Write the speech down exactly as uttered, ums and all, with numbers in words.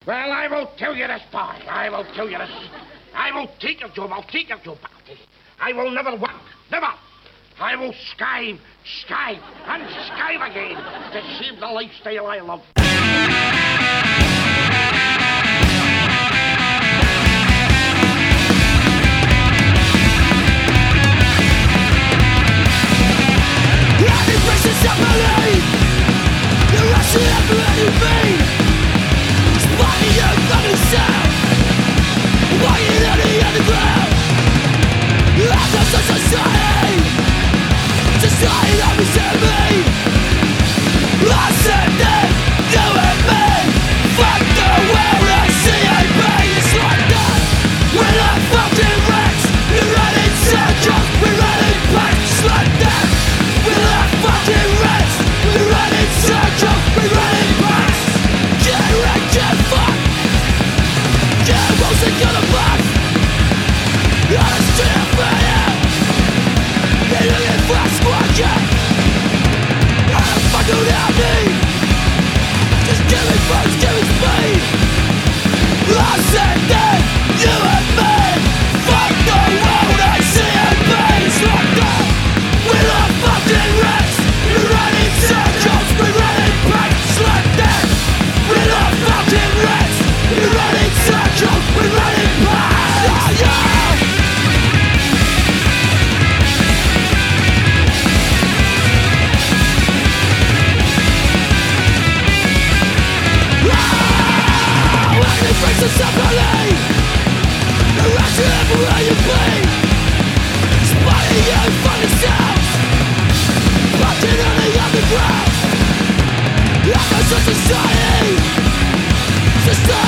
Well, I will tell you this, boy. I will tell you this. I will take your job. I'll take your job. I will never work. Never. I will skive, skive, and skive again to save the lifestyle I love. The precious of my life, the rush of every vein, spotting your fucking sound, walking on the underground. After such a society, society that was me. I said that you and me, fuck the world, I see I pay. It's like that, we're not fucking rats, we're running circles, we're running packs. It's like that, we're not fucking rats, we're running circles, we're running packs. Get wrecked, get fucked, get roasted, get a box. On the street of fire, they're looking for a squadron. I don't fucking have me, just give me first, give me speed. I said that you and me, fuck the world, I see it be. It's like that, we're not fucking rats, we're running circles, we're running packs. It's like that, we're not fucking rats, we're running circles, we're running packs. Oh yeah. It breaks us up early. The rest of everywhere you be, spotting you from the south, watching on the underground. After such society, society.